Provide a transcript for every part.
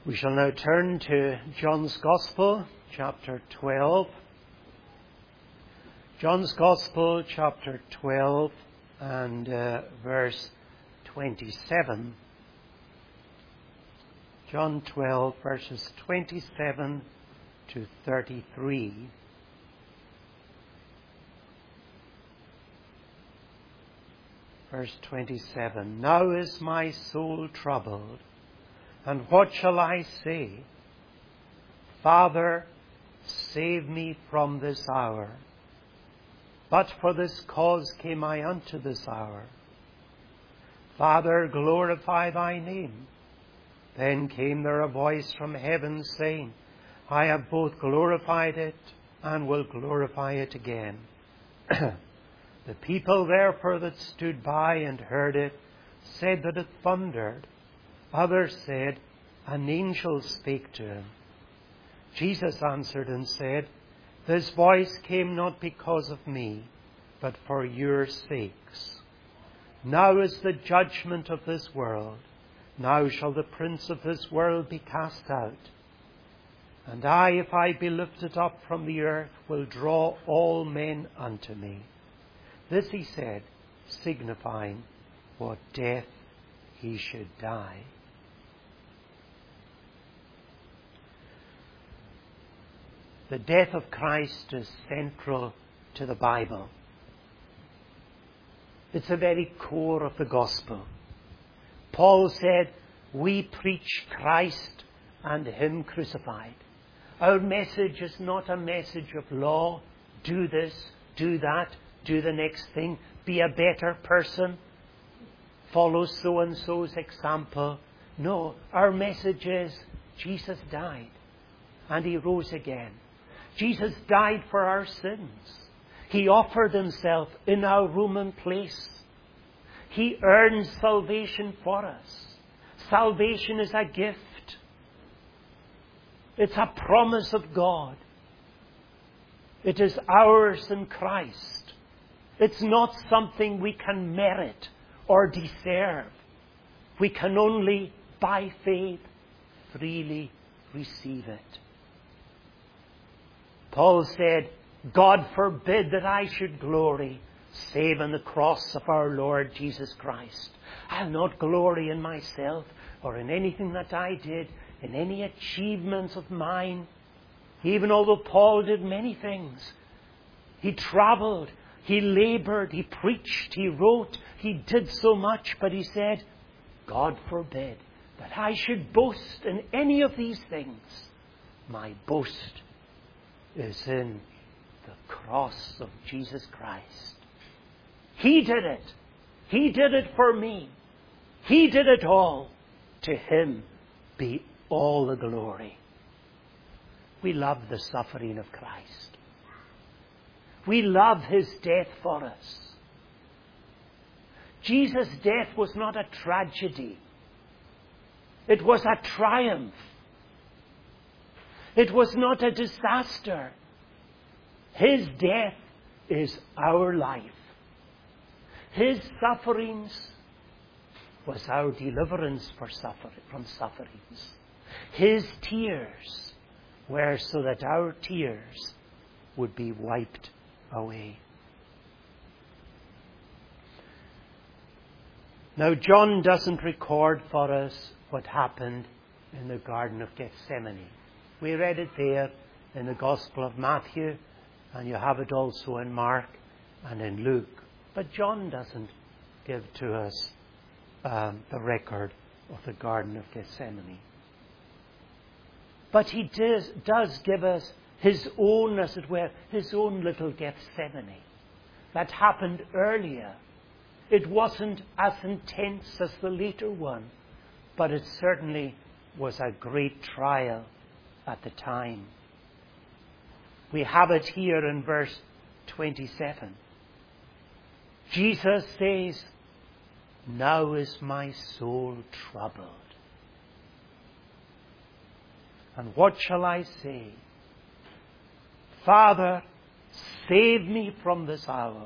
We shall now turn to John's Gospel, chapter 12. John's Gospel, chapter 12, and verse 27. John 12, verses 27 to 33. Verse 27. Now is my soul troubled, and what shall I say? Father, save me from this hour. But for this cause came I unto this hour. Father, glorify thy name. Then came there a voice from heaven saying, I have both glorified it and will glorify it again. The people therefore that stood by and heard it said that it thundered. Others said, an angel spake to him. Jesus answered and said, This voice came not because of me, but for your sakes. Now is the judgment of this world. Now shall the prince of this world be cast out. And I, if I be lifted up from the earth, will draw all men unto me. This he said, signifying what death he should die. The death of Christ is central to the Bible. It's the very core of the gospel. Paul said, we preach Christ and Him crucified. Our message is not a message of law. Do this, do that, do the next thing. Be a better person. Follow so-and-so's example. No, our message is Jesus died and He rose again. Jesus died for our sins. He offered Himself in our room and place. He earned salvation for us. Salvation is a gift. It's a promise of God. It is ours in Christ. It's not something we can merit or deserve. We can only, by faith, freely receive it. Paul said, God forbid that I should glory, save in the cross of our Lord Jesus Christ. I'll not glory in myself or in anything that I did, in any achievements of mine. Even although Paul did many things. He traveled, he labored, he preached, he wrote, he did so much, but he said, God forbid that I should boast in any of these things. My boast is in the cross of Jesus Christ. He did it. He did it for me. He did it all. To Him be all the glory. We love the suffering of Christ. We love His death for us. Jesus' death was not a tragedy. It was a triumph. It was not a disaster. His death is our life. His sufferings was our deliverance from sufferings. His tears were so that our tears would be wiped away. Now, John doesn't record for us what happened in the Garden of Gethsemane. We read it there in the Gospel of Matthew, and you have it also in Mark and in Luke. But John doesn't give to us the record of the Garden of Gethsemane. But he does give us his own, as it were, his own little Gethsemane that happened earlier. It wasn't as intense as the later one, but it certainly was a great trial at the time. We have it here in verse 27. Jesus says, now is my soul troubled. And what shall I say? Father, save me from this hour.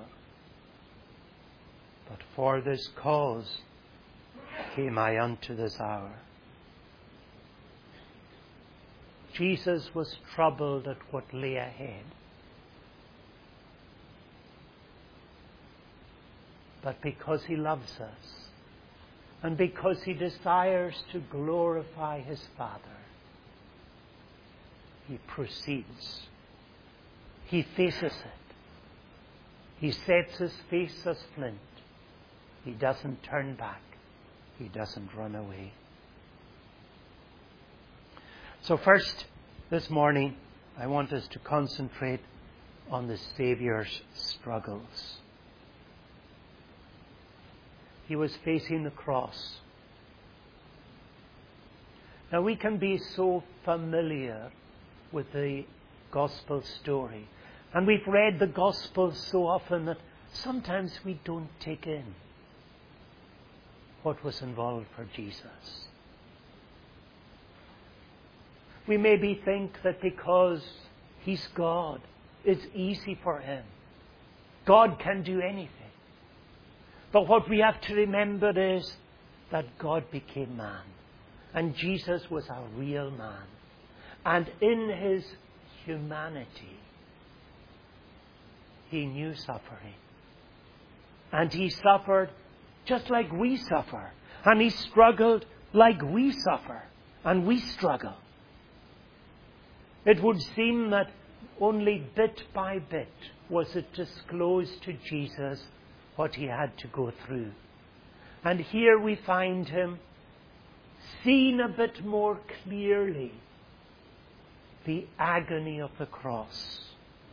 But for this cause came I unto this hour. Jesus was troubled at what lay ahead. But because he loves us, and because he desires to glorify his Father, he proceeds. He faces it. He sets his face as flint. He doesn't turn back. He doesn't run away. So first, this morning, I want us to concentrate on the Saviour's struggles. He was facing the cross. Now we can be so familiar with the gospel story, and we've read the gospel so often that sometimes we don't take in what was involved for Jesus. We maybe think that because he's God, it's easy for him. God can do anything. But what we have to remember is that God became man. And Jesus was a real man. And in his humanity, he knew suffering. And he suffered just like we suffer. And he struggled like we suffer. And we struggle. It would seem that only bit by bit was it disclosed to Jesus what he had to go through. And here we find him seen a bit more clearly the agony of the cross.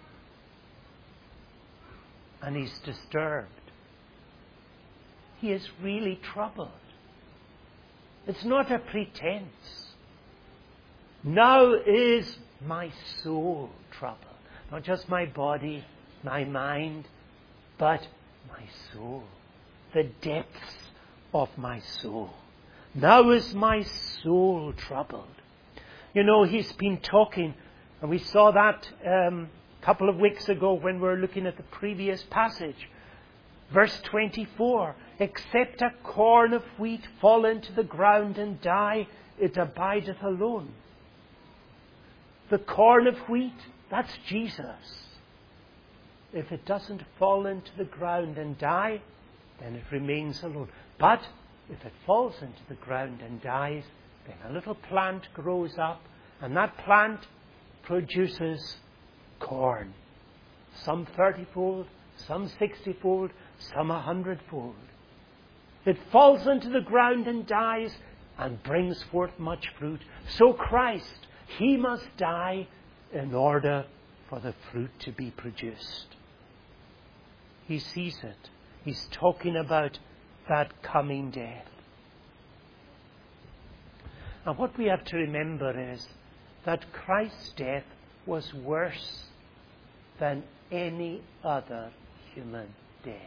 And he's disturbed. He is really troubled. It's not a pretense. Now is my soul troubled. Not just my body, my mind, but my soul. The depths of my soul. Now is my soul troubled. You know, he's been talking, and we saw that a couple of weeks ago when we were looking at the previous passage. Verse 24, except a corn of wheat fall into the ground and die, it abideth alone. The corn of wheat, that's Jesus. If it doesn't fall into the ground and die, then it remains alone. But if it falls into the ground and dies, then a little plant grows up, and that plant produces corn. Some 30-fold, some 60-fold, some 100-fold. It falls into the ground and dies and brings forth much fruit. So Christ, he must die in order for the fruit to be produced. He sees it. He's talking about that coming death. And what we have to remember is that Christ's death was worse than any other human death.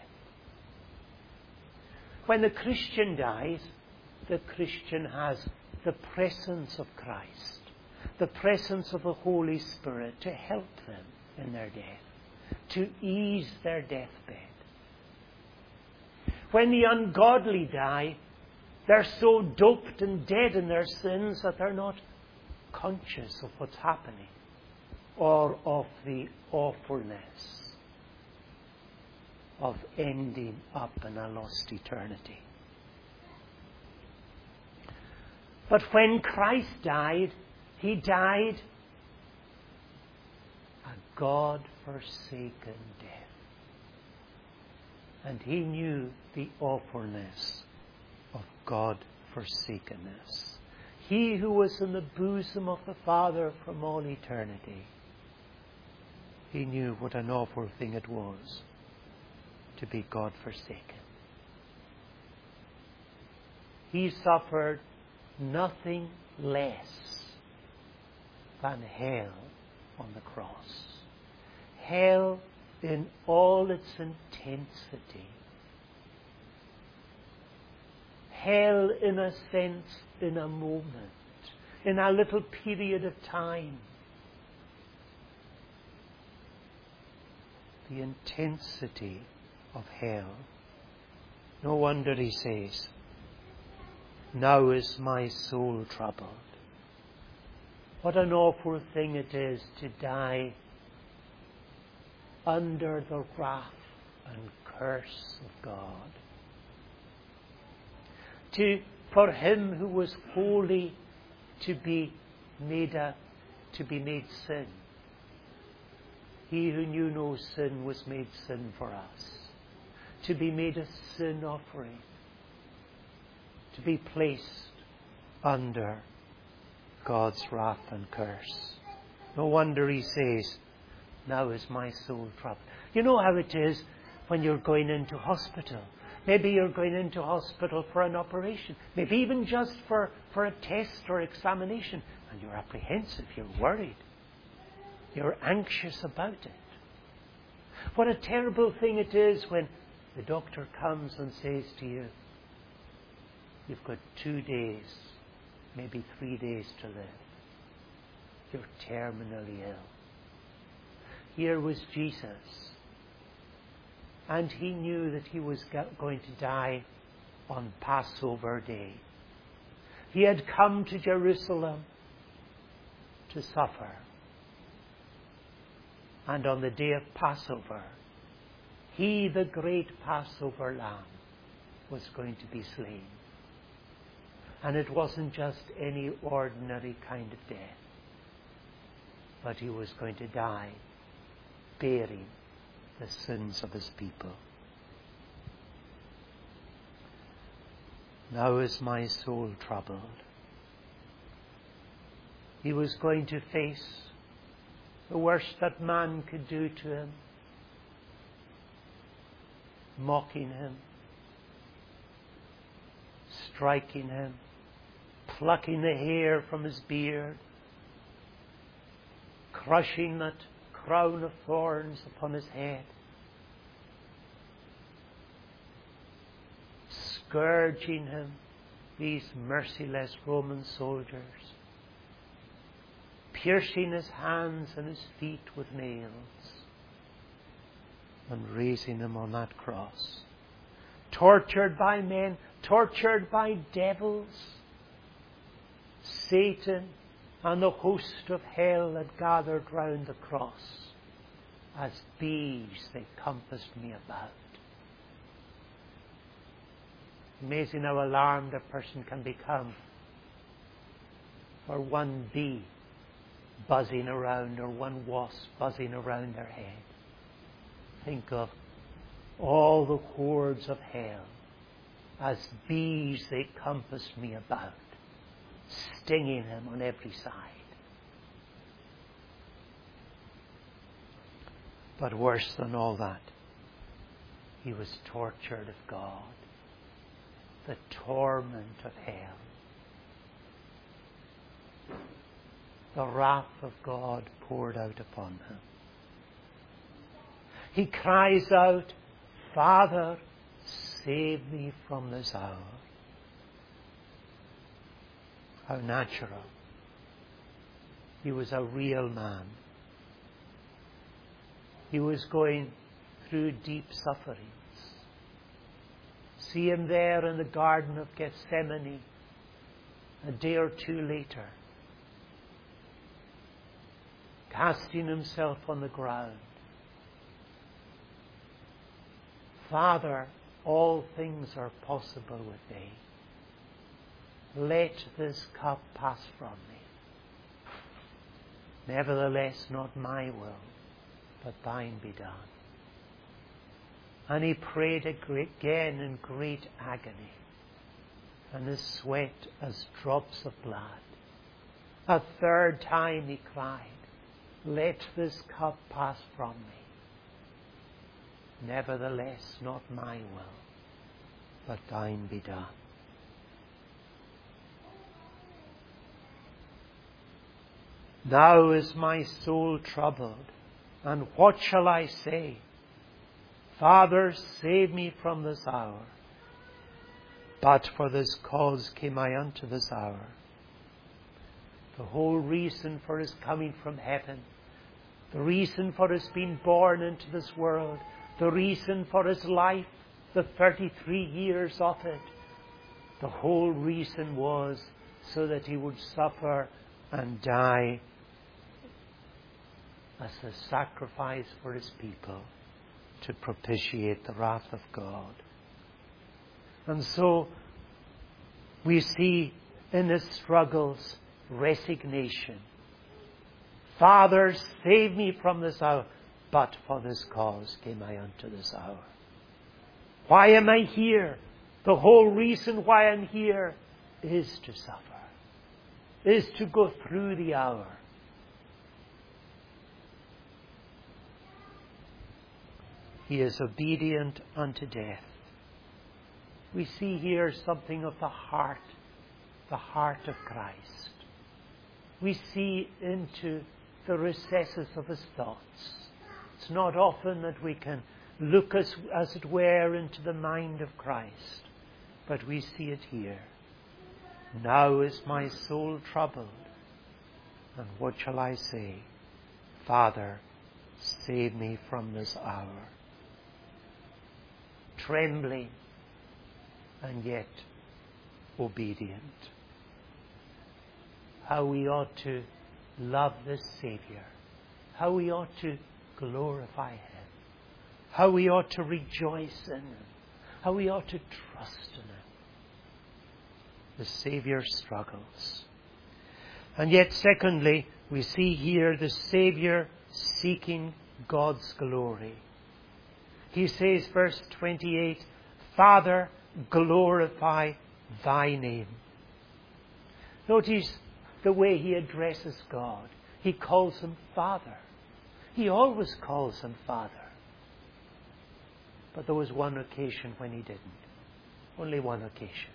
When the Christian dies, the Christian has the presence of Christ, the presence of the Holy Spirit to help them in their death, to ease their deathbed. When the ungodly die, they're so doped and dead in their sins that they're not conscious of what's happening or of the awfulness of ending up in a lost eternity. But when Christ died, he died a God-forsaken death. And he knew the awfulness of God-forsakenness. He who was in the bosom of the Father from all eternity, he knew what an awful thing it was to be God-forsaken. He suffered nothing less than hell on the cross. Hell in all its intensity. Hell, in a sense, in a moment, in a little period of time. The intensity of hell. No wonder he says, now is my soul troubled. What an awful thing it is to die under the wrath and curse of God. For him who was holy to be made sin. He who knew no sin was made sin for us. To be made a sin offering. To be placed under God's wrath and curse. No wonder he says, now is my soul troubled. You know how it is when you're going into hospital. Maybe you're going into hospital for an operation. Maybe even just for a test or examination. And you're apprehensive, you're worried. You're anxious about it. What a terrible thing it is when the doctor comes and says to you, you've got 2 days, maybe 3 days to live. You're terminally ill. Here was Jesus. And he knew that he was going to die on Passover Day. He had come to Jerusalem to suffer. And on the day of Passover, he, the great Passover lamb, was going to be slain. And it wasn't just any ordinary kind of death, but he was going to die bearing the sins of his people. Now is my soul troubled. He was going to face the worst that man could do to him, mocking him, striking him, plucking the hair from his beard, crushing that crown of thorns upon his head, scourging him, these merciless Roman soldiers, piercing his hands and his feet with nails, and raising him on that cross, tortured by men, tortured by devils, Satan and the host of hell had gathered round the cross. As bees they compassed me about. Amazing how alarmed a person can become for one bee buzzing around or one wasp buzzing around their head. Think of all the hordes of hell. As bees they compassed me about, stinging him on every side. But worse than all that, he was tortured of God. The torment of hell. The wrath of God poured out upon him. He cries out, Father, save me from this hour. How natural. He was a real man. He was going through deep sufferings. See him there in the Garden of Gethsemane a day or two later, casting himself on the ground. Father, all things are possible with thee. Let this cup pass from me. Nevertheless, not my will, but thine be done. And he prayed again in great agony, and his sweat as drops of blood. A third time he cried, let this cup pass from me. Nevertheless, not my will, but thine be done. Now is my soul troubled, and what shall I say? Father, save me from this hour. But for this cause came I unto this hour. The whole reason for his coming from heaven, the reason for his being born into this world, the reason for his life, the 33 years of it, the whole reason was so that he would suffer and die as a sacrifice for His people to propitiate the wrath of God. And so we see in His struggles resignation. Father, save me from this hour, but for this cause came I unto this hour. Why am I here? The whole reason why I'm here is to suffer, is to go through the hour. He is obedient unto death. We see here something of the heart of Christ. We see into the recesses of His thoughts. It's not often that we can look as it were into the mind of Christ, but we see it here. Now is my soul troubled, and what shall I say? Father, save me from this hour. Trembling, and yet obedient. How we ought to love this Saviour. How we ought to glorify Him. How we ought to rejoice in Him. How we ought to trust in Him. The Saviour struggles. And yet, secondly, we see here the Saviour seeking God's glory. He says, verse 28, Father, glorify Thy name. Notice the way He addresses God. He calls Him Father. He always calls Him Father. But there was one occasion when He didn't. Only one occasion.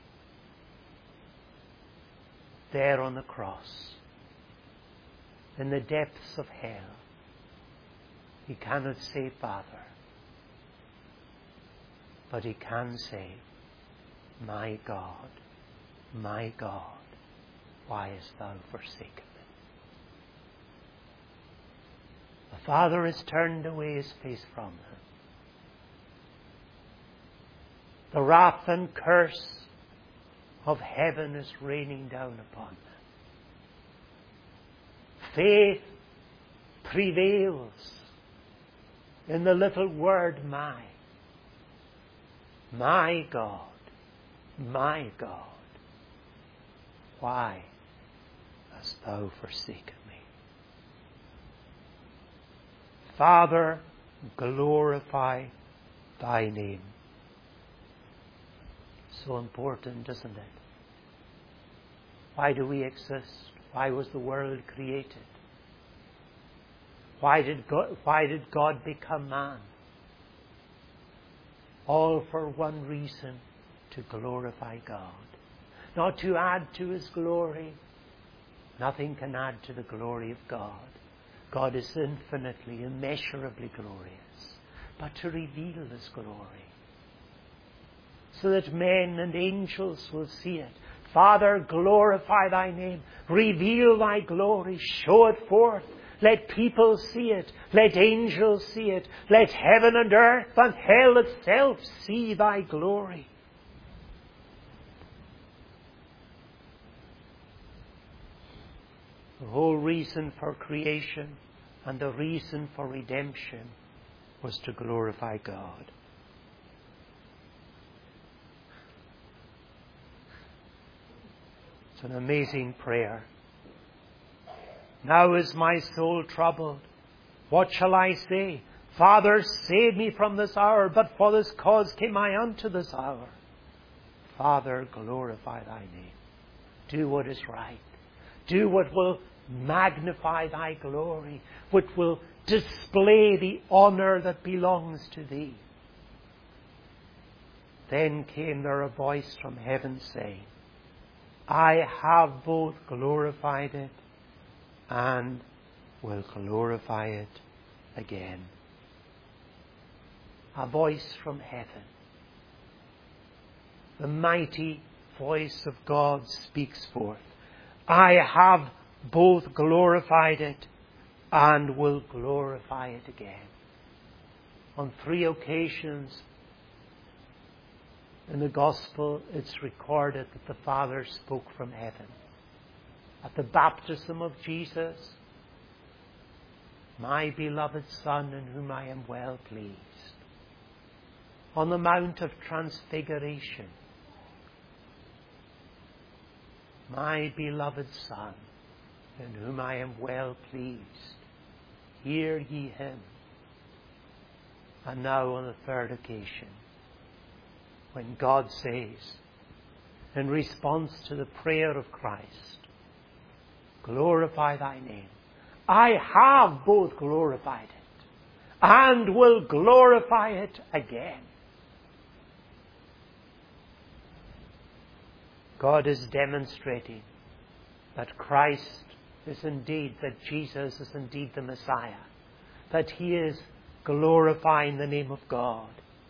There on the cross, in the depths of hell, He cannot say Father. But He can say, my God, why hast Thou forsaken me? The Father has turned away His face from Him. The wrath and curse of heaven is raining down upon them. Faith prevails in the little word my. My God, why hast Thou forsaken me? Father, glorify Thy name. So important, isn't it? Why do we exist? Why was the world created? Why did God become man? All for one reason, to glorify God. Not to add to His glory. Nothing can add to the glory of God. God is infinitely, immeasurably glorious. But to reveal His glory, so that men and angels will see it. Father, glorify Thy name. Reveal Thy glory. Show it forth. Let people see it. Let angels see it. Let heaven and earth and hell itself see Thy glory. The whole reason for creation and the reason for redemption was to glorify God. It's an amazing prayer. Now is my soul troubled. What shall I say? Father, save me from this hour, but for this cause came I unto this hour. Father, glorify Thy name. Do what is right. Do what will magnify Thy glory, which will display the honor that belongs to Thee. Then came there a voice from heaven saying, I have both glorified it and will glorify it again. A voice from heaven. The mighty voice of God speaks forth. I have both glorified it and will glorify it again. On 3 occasions in the Gospel, it's recorded that the Father spoke from heaven. at the baptism of Jesus, my beloved Son in whom I am well pleased. On the Mount of Transfiguration, my beloved Son in whom I am well pleased. Hear ye him. And now on the third occasion, when God says, in response to the prayer of Christ, glorify thy name. I have both glorified it and will glorify it again. God is demonstrating that Christ is indeed, that Jesus is indeed the Messiah, that he is glorifying the name of God.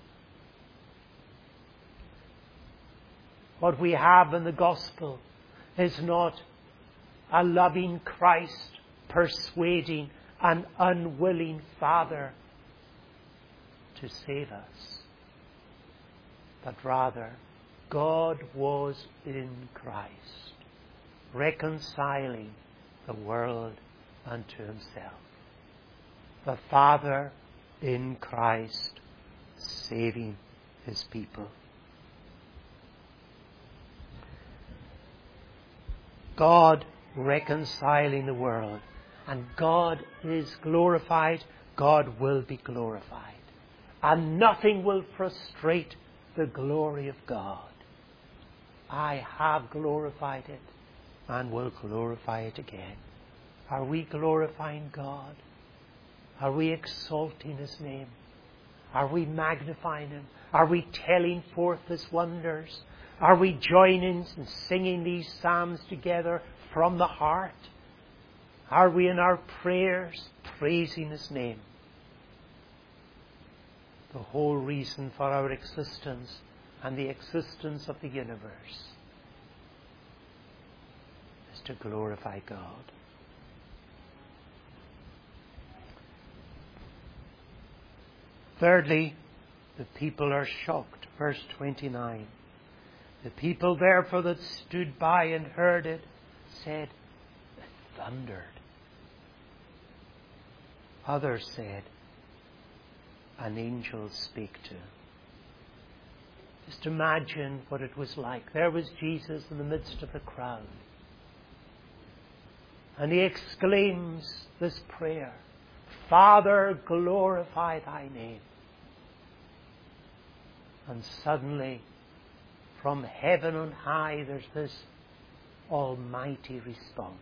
What we have in the gospel is not a loving Christ persuading an unwilling Father to save us, but rather God was in Christ, reconciling the world unto himself. The Father in Christ saving his people. God reconciling the world. And God is glorified. God will be glorified. And nothing will frustrate the glory of God. I have glorified it and will glorify it again. Are we glorifying God? Are we exalting his name? Are we magnifying him? Are we telling forth his wonders? Are we joining and singing these psalms together from the heart? Are we in our prayers praising his name? The whole reason for our existence and the existence of the universe is to glorify God. Thirdly, the people are shocked. Verse 29. The people therefore that stood by and heard it said, it thundered. Others said, an angel spake to. Just imagine what it was like. There was Jesus in the midst of the crowd. And he exclaims this prayer, Father, glorify thy name. And suddenly, from heaven on high, there's this almighty response.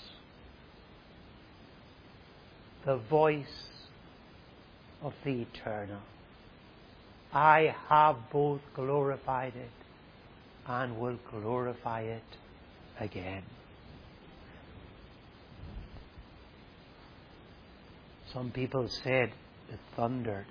The voice of the eternal. I have both glorified it and will glorify it again. Some people said it thundered.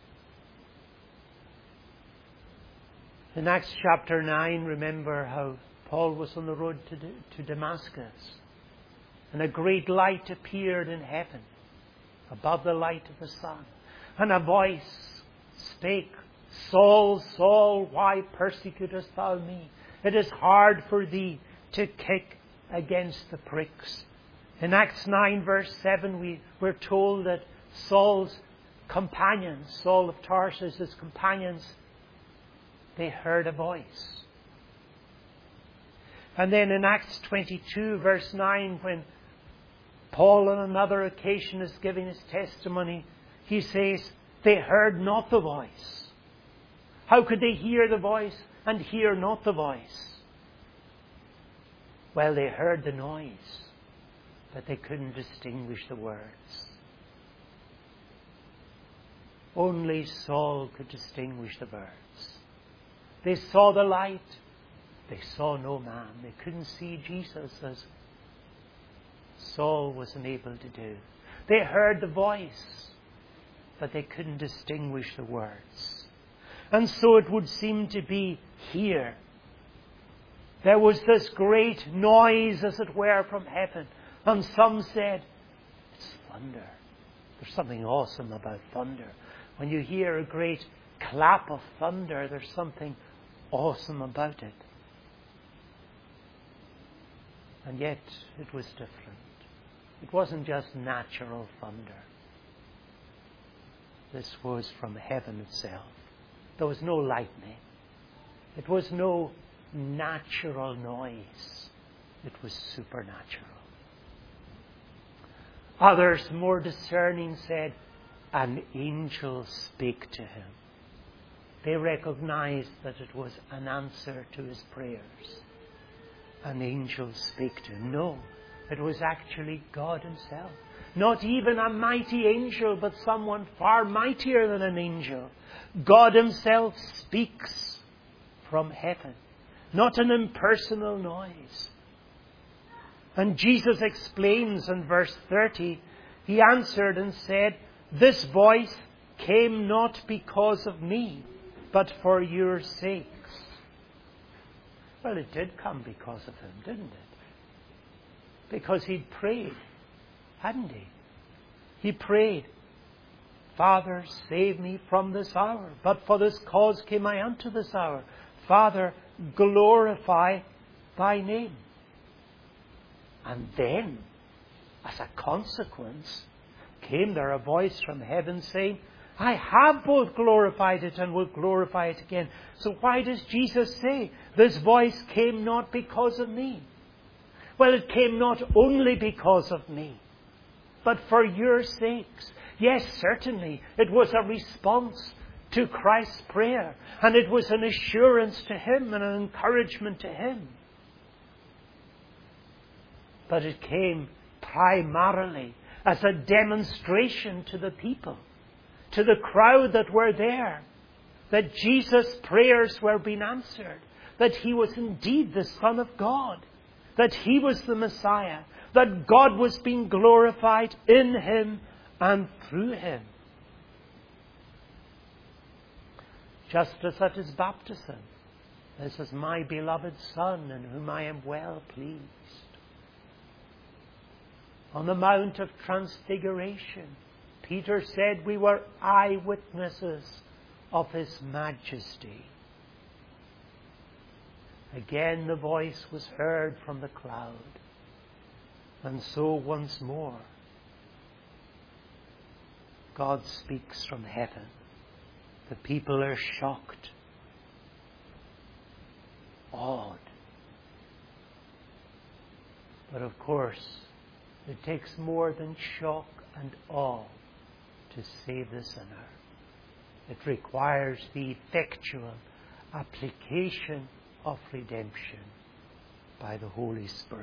In Acts chapter 9, remember how Paul was on the road to Damascus, and a great light appeared in heaven above the light of the sun, and a voice spake, Saul, Saul, why persecutest thou me? It is hard for thee to kick against the pricks. In Acts 9 verse 7 we're told that Saul's companions, Saul of Tarsus, his companions, they heard a voice. And then in Acts 22 verse 9, when Paul on another occasion is giving his testimony, he says, they heard not the voice. How could they hear the voice and hear not the voice? Well, they heard the noise, but they couldn't distinguish the words. Only Saul could distinguish the words. They saw the light. They saw no man. They couldn't see Jesus as Saul was unable to do. They heard the voice, but they couldn't distinguish the words. And so it would seem to be here. There was this great noise, as it were, from heaven. And some said, it's thunder. There's something awesome about thunder. When you hear a great clap of thunder, there's something awesome about it. And yet it was different. It wasn't just natural thunder. This was from heaven itself. There was no lightning. It was no natural noise. It was supernatural. Others, more discerning, said, an angel spake to him. They recognized that it was an answer to his prayers. An angel spake to him. No, it was actually God himself. Not even a mighty angel, but someone far mightier than an angel. God himself speaks from heaven. Not an impersonal noise. And Jesus explains in verse 30, he answered and said, this voice came not because of me, but for your sakes. Well, it did come because of him, didn't it? Because he'd prayed, hadn't he? He prayed, Father, save me from this hour. But for this cause came I unto this hour. Father, glorify thy name. And then, as a consequence, came there a voice from heaven saying, I have both glorified it and will glorify it again. So why does Jesus say, this voice came not because of me? Well, it came not only because of me, but for your sakes. Yes, certainly, it was a response to Christ's prayer, and it was an assurance to him and an encouragement to him. But it came primarily as a demonstration to the people, to the crowd that were there, that Jesus' prayers were being answered, that he was indeed the Son of God, that he was the Messiah, that God was being glorified in him and through him. Just as at his baptism, this is my beloved Son in whom I am well pleased. On the Mount of Transfiguration, Peter said we were eyewitnesses of his majesty. Again the voice was heard from the cloud. And so once more, God speaks from heaven. The people are shocked, awed. But of course, it takes more than shock and awe to save the sinner. It requires the effectual application of redemption by the Holy Spirit.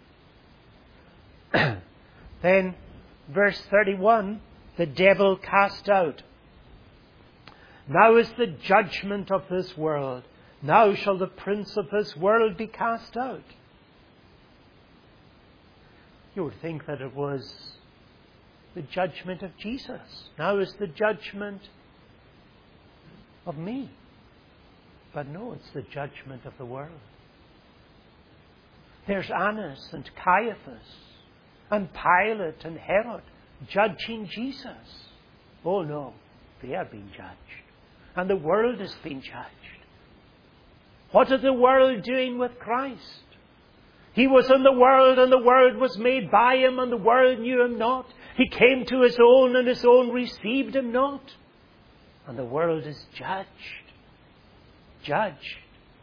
Then, verse 31, the devil cast out. Now is the judgment of this world. Now shall the prince of this world be cast out. You would think that it was the judgment of Jesus. Now is the judgment of me. But no, it's the judgment of the world. There's Annas and Caiaphas and Pilate and Herod judging Jesus. Oh no, they are being judged. And the world is being judged. What is the world doing with Christ? He was in the world, and the world was made by him, and the world knew him not. He came to his own, and his own received him not. And the world is judged. Judged.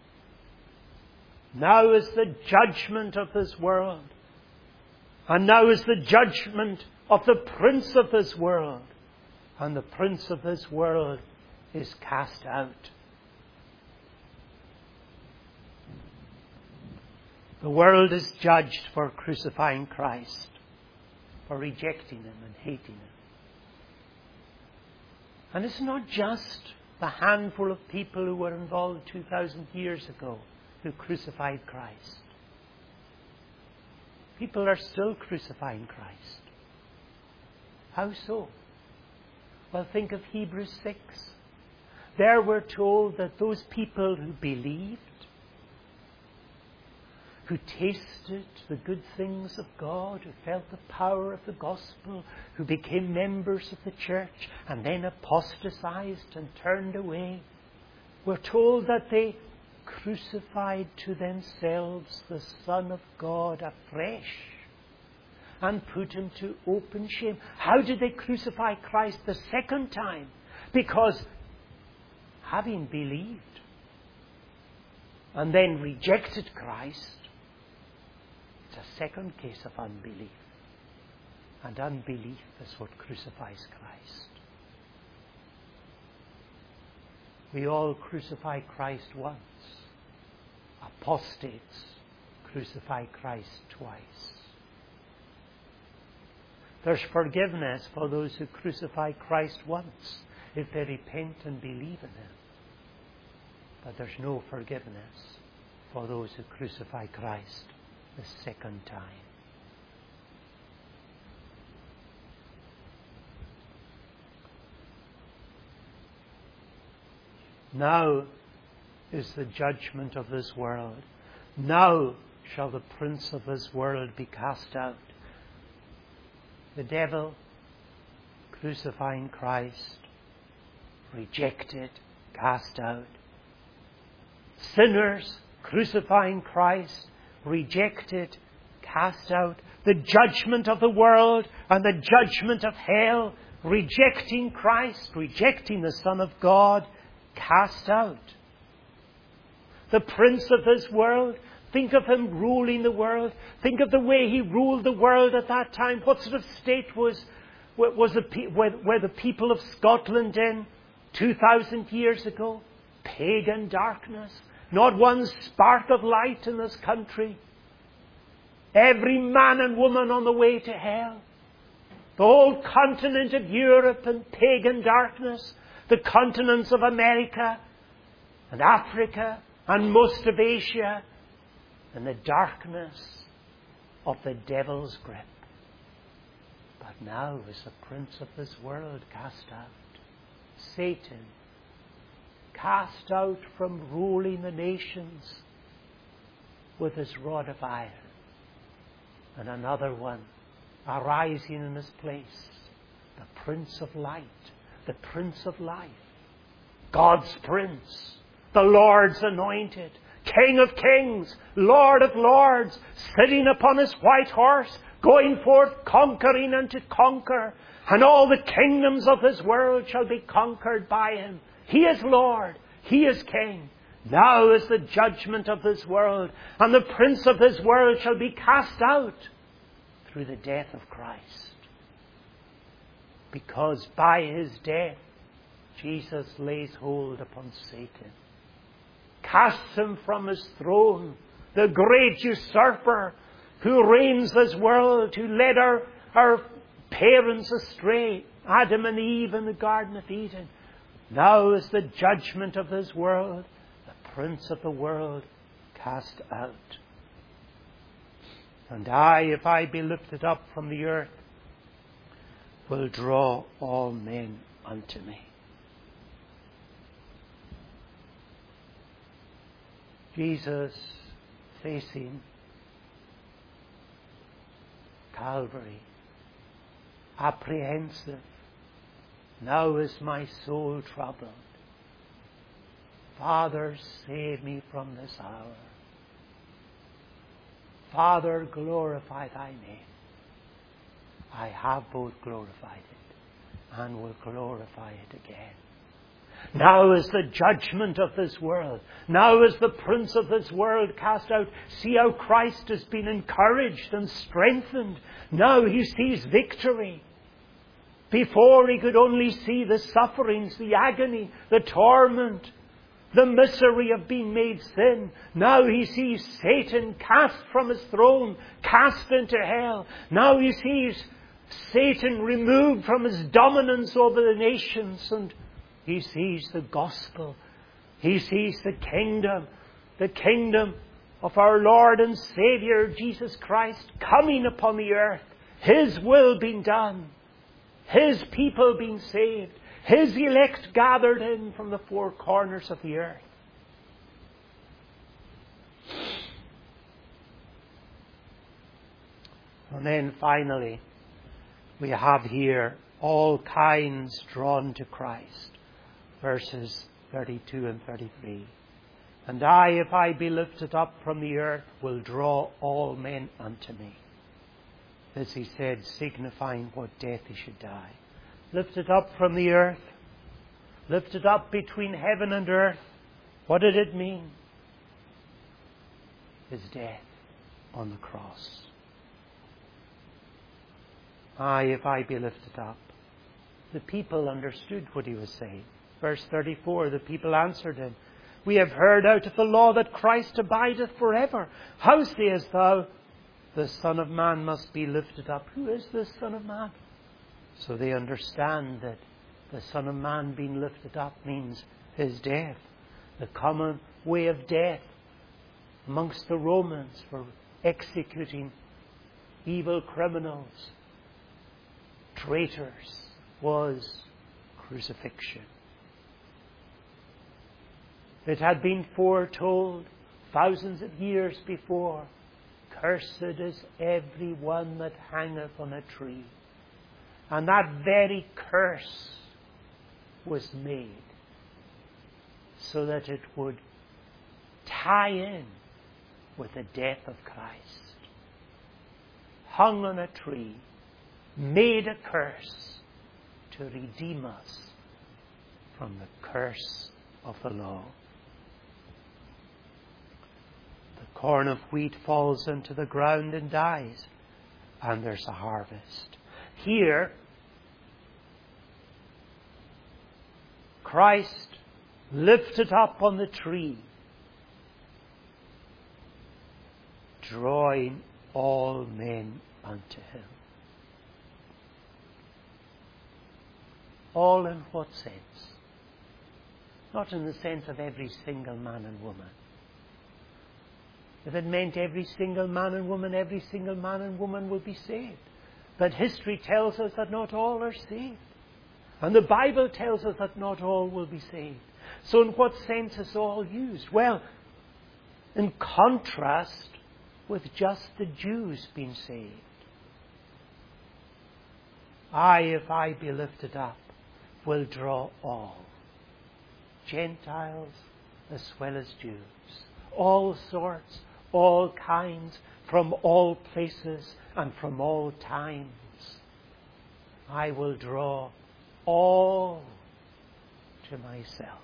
Now is the judgment of this world. And now is the judgment of the prince of this world. And the prince of this world is cast out. The world is judged for crucifying Christ, for rejecting him and hating him. And it's not just the handful of people who were involved 2,000 years ago who crucified Christ. People are still crucifying Christ. How so? Well, think of Hebrews 6. There we're told that those people who believed, who tasted the good things of God, who felt the power of the gospel, who became members of the church and then apostatized and turned away, we're told that they crucified to themselves the Son of God afresh and put him to open shame. How did they crucify Christ the second time? Because having believed and then rejected Christ, it's a second case of unbelief. And unbelief is what crucifies Christ. We all crucify Christ once. Apostates crucify Christ twice. There's forgiveness for those who crucify Christ once, if they repent and believe in him. But there's no forgiveness for those who crucify Christ the second time. Now is the judgment of this world. Now shall the prince of this world be cast out. The devil crucifying Christ, rejected, cast out. Sinners crucifying Christ, rejected, cast out. The judgment of the world and the judgment of hell, rejecting Christ, rejecting the Son of God, cast out. The prince of this world, think of him ruling the world. Think of the way he ruled the world at that time. What sort of state were the people of Scotland in 2,000 years ago? Pagan darkness. Not one spark of light in this country. Every man and woman on the way to hell. The whole continent of Europe in pagan darkness. The continents of America and Africa and most of Asia in the darkness of the devil's grip. But now is the prince of this world cast out. Satan cast out from ruling the nations with his rod of iron. And another one arising in his place, the Prince of Light, the Prince of Life, God's Prince, the Lord's anointed, King of kings, Lord of lords, sitting upon his white horse, going forth conquering and to conquer, and all the kingdoms of this world shall be conquered by him. He is Lord, he is King. Now is the judgment of this world, and the prince of this world shall be cast out through the death of Christ. Because by his death, Jesus lays hold upon Satan, casts him from his throne, the great usurper who reigns this world, who led our parents astray, Adam and Eve in the Garden of Eden. Now is the judgment of this world, the prince of the world cast out. And I, if I be lifted up from the earth, will draw all men unto me. Jesus facing Calvary, apprehensive. Now is my soul troubled. Father, save me from this hour. Father, glorify thy name. I have both glorified it and will glorify it again. Now is the judgment of this world. Now is the prince of this world cast out. See how Christ has been encouraged and strengthened. Now he sees victory. Before he could only see the sufferings, the agony, the torment, the misery of being made sin. Now he sees Satan cast from his throne, cast into hell. Now he sees Satan removed from his dominance over the nations, and he sees the gospel. He sees the kingdom of our Lord and Saviour Jesus Christ coming upon the earth. His will being done. His people being saved. His elect gathered in from the four corners of the earth. And then finally, we have here all kinds drawn to Christ. Verses 32 and 33. And I, if I be lifted up from the earth, will draw all men unto me. As he said, signifying what death he should die. Lifted up from the earth, lifted up between heaven and earth. What did it mean? His death on the cross. I, if I be lifted up. The people understood what he was saying. Verse 34, the people answered him, we have heard out of the law that Christ abideth forever. How sayest thou, the Son of Man must be lifted up? Who is this Son of Man? So they understand that the Son of Man being lifted up means his death. The common way of death amongst the Romans for executing evil criminals, traitors, was crucifixion. It had been foretold thousands of years before, cursed is every one that hangeth on a tree. And that very curse was made so that it would tie in with the death of Christ. Hung on a tree, made a curse to redeem us from the curse of the law. The corn of wheat falls into the ground and dies, and there's a harvest. Here, Christ lifted up on the tree, drawing all men unto him. All in what sense? Not in the sense of every single man and woman. If it meant every single man and woman will be saved. But history tells us that not all are saved. And the Bible tells us that not all will be saved. So in what sense is all used? Well, in contrast with just the Jews being saved. I, if I be lifted up, will draw all. Gentiles as well as Jews. All sorts, all kinds, from all places and from all times. I will draw all to myself.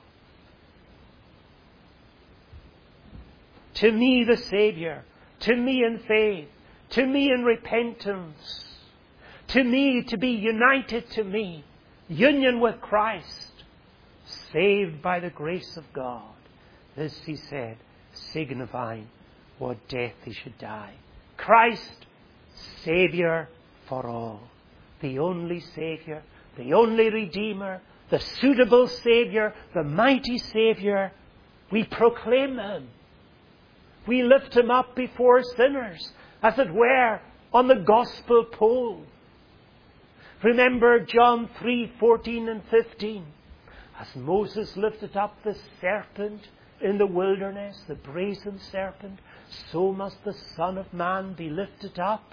To me the Saviour, to me in faith, to me in repentance, to me to be united to me, union with Christ, saved by the grace of God. This he said, signifying what death he should die. Christ, Saviour for all. The only Saviour, the only Redeemer, the suitable Saviour, the mighty Saviour. We proclaim him. We lift him up before sinners, as it were, on the gospel pole. Remember John 3:14 and 15. As Moses lifted up the serpent in the wilderness, the brazen serpent, so must the Son of Man be lifted up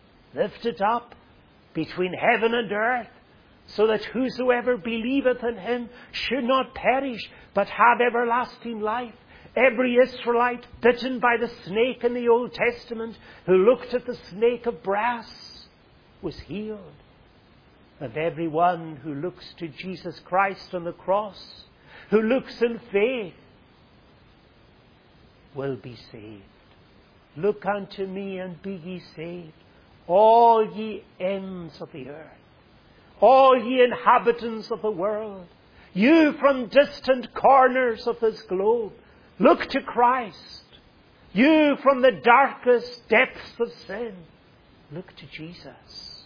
between heaven and earth, so that whosoever believeth in him should not perish, but have everlasting life. Every Israelite bitten by the snake in the Old Testament, who looked at the snake of brass, was healed. And everyone who looks to Jesus Christ on the cross, who looks in faith, will be saved. Look unto me and be ye saved, all ye ends of the earth, all ye inhabitants of the world, you from distant corners of this globe, look to Christ. You from the darkest depths of sin, look to Jesus.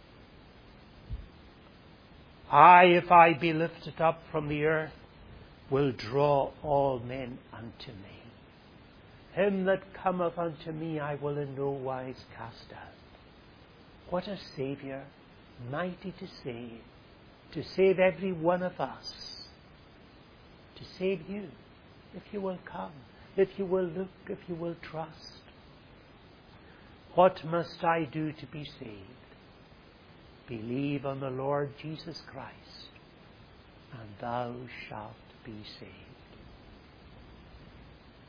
I, if I be lifted up from the earth, will draw all men unto me. Him that cometh unto me I will in no wise cast out. What a Saviour, mighty to save every one of us, to save you, if you will come, if you will look, if you will trust. What must I do to be saved? Believe on the Lord Jesus Christ, and thou shalt be saved.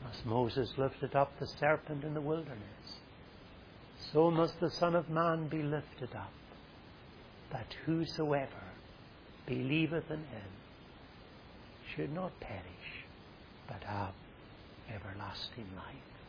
As Moses lifted up the serpent in the wilderness, so must the Son of Man be lifted up, that whosoever believeth in him should not perish, but have everlasting life.